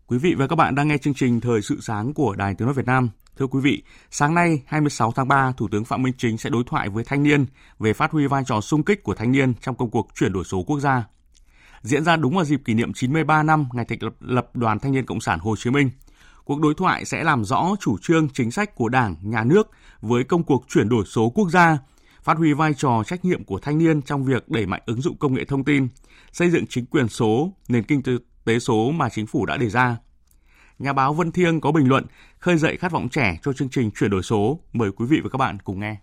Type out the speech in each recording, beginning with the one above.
Quý vị và các bạn đang nghe chương trình Thời sự sáng của Đài Tiếng nói Việt Nam. Thưa quý vị, sáng nay 26 tháng 3, Thủ tướng Phạm Minh Chính sẽ đối thoại với thanh niên về phát huy vai trò xung kích của thanh niên trong công cuộc chuyển đổi số quốc gia. Diễn ra đúng vào dịp kỷ niệm 93 năm ngày thành lập Đoàn Thanh niên Cộng sản Hồ Chí Minh. Cuộc đối thoại sẽ làm rõ chủ trương chính sách của Đảng, Nhà nước với công cuộc chuyển đổi số quốc gia, phát huy vai trò trách nhiệm của thanh niên trong việc đẩy mạnh ứng dụng công nghệ thông tin, xây dựng chính quyền số, nền kinh tế số mà chính phủ đã đề ra. Nhà báo Vân Thiêng có bình luận khơi dậy khát vọng trẻ cho chương trình chuyển đổi số. Mời quý vị và các bạn cùng nghe.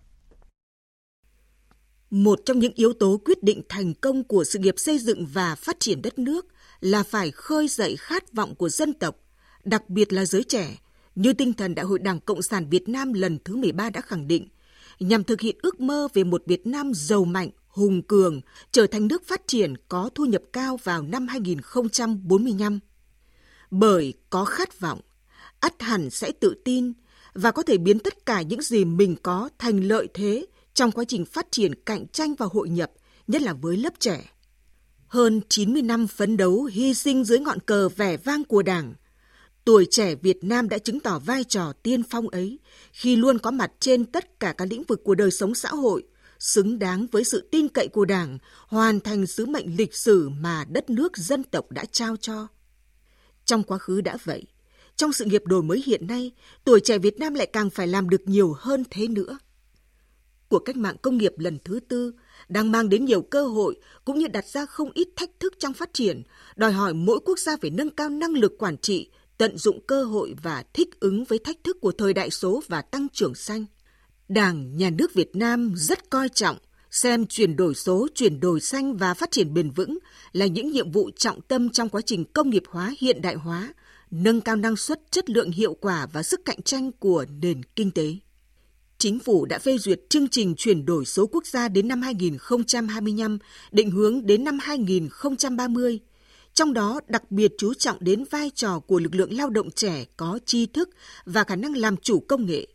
Một trong những yếu tố quyết định thành công của sự nghiệp xây dựng và phát triển đất nước là phải khơi dậy khát vọng của dân tộc, đặc biệt là giới trẻ, như tinh thần Đại hội Đảng Cộng sản Việt Nam lần thứ 13 đã khẳng định, nhằm thực hiện ước mơ về một Việt Nam giàu mạnh, hùng cường, trở thành nước phát triển có thu nhập cao vào năm 2045. Bởi có khát vọng, ắt hẳn sẽ tự tin và có thể biến tất cả những gì mình có thành lợi thế trong quá trình phát triển cạnh tranh và hội nhập, nhất là với lớp trẻ. Hơn 90 năm phấn đấu hy sinh dưới ngọn cờ vẻ vang của Đảng, tuổi trẻ Việt Nam đã chứng tỏ vai trò tiên phong ấy khi luôn có mặt trên tất cả các lĩnh vực của đời sống xã hội, xứng đáng với sự tin cậy của Đảng, hoàn thành sứ mệnh lịch sử mà đất nước dân tộc đã trao cho. Trong quá khứ đã vậy, trong sự nghiệp đổi mới hiện nay, tuổi trẻ Việt Nam lại càng phải làm được nhiều hơn thế nữa. Cuộc cách mạng công nghiệp lần thứ tư đang mang đến nhiều cơ hội cũng như đặt ra không ít thách thức trong phát triển, đòi hỏi mỗi quốc gia phải nâng cao năng lực quản trị, tận dụng cơ hội và thích ứng với thách thức của thời đại số và tăng trưởng xanh. Đảng, Nhà nước Việt Nam rất coi trọng xem chuyển đổi số, chuyển đổi xanh và phát triển bền vững là những nhiệm vụ trọng tâm trong quá trình công nghiệp hóa, hiện đại hóa, nâng cao năng suất, chất lượng, hiệu quả và sức cạnh tranh của nền kinh tế. Chính phủ đã phê duyệt chương trình chuyển đổi số quốc gia đến năm 2025, định hướng đến năm 2030. Trong đó đặc biệt chú trọng đến vai trò của lực lượng lao động trẻ có tri thức và khả năng làm chủ công nghệ.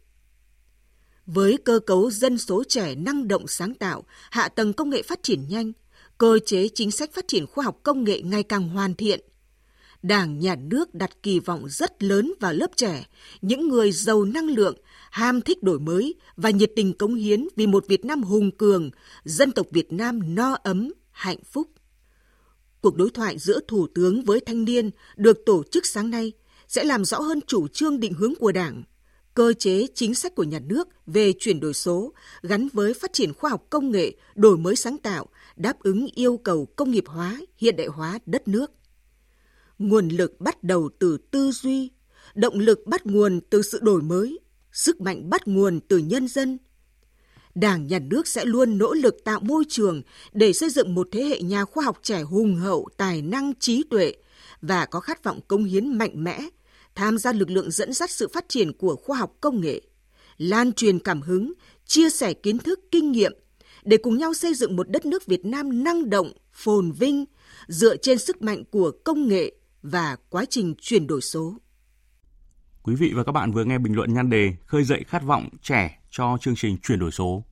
Với cơ cấu dân số trẻ năng động sáng tạo, hạ tầng công nghệ phát triển nhanh, cơ chế chính sách phát triển khoa học công nghệ ngày càng hoàn thiện, Đảng, Nhà nước đặt kỳ vọng rất lớn vào lớp trẻ, những người giàu năng lượng, ham thích đổi mới và nhiệt tình cống hiến vì một Việt Nam hùng cường, dân tộc Việt Nam no ấm, hạnh phúc. Cuộc đối thoại giữa Thủ tướng với thanh niên được tổ chức sáng nay sẽ làm rõ hơn chủ trương định hướng của Đảng, cơ chế chính sách của Nhà nước về chuyển đổi số gắn với phát triển khoa học công nghệ, đổi mới sáng tạo, đáp ứng yêu cầu công nghiệp hóa, hiện đại hóa đất nước. Nguồn lực bắt đầu từ tư duy, động lực bắt nguồn từ sự đổi mới, sức mạnh bắt nguồn từ nhân dân. Đảng, Nhà nước sẽ luôn nỗ lực tạo môi trường để xây dựng một thế hệ nhà khoa học trẻ hùng hậu, tài năng, trí tuệ và có khát vọng cống hiến mạnh mẽ, tham gia lực lượng dẫn dắt sự phát triển của khoa học công nghệ, lan truyền cảm hứng, chia sẻ kiến thức, kinh nghiệm để cùng nhau xây dựng một đất nước Việt Nam năng động, phồn vinh, dựa trên sức mạnh của công nghệ và quá trình chuyển đổi số. Quý vị và các bạn vừa nghe bình luận nhan đề khơi dậy khát vọng trẻ cho chương trình chuyển đổi số.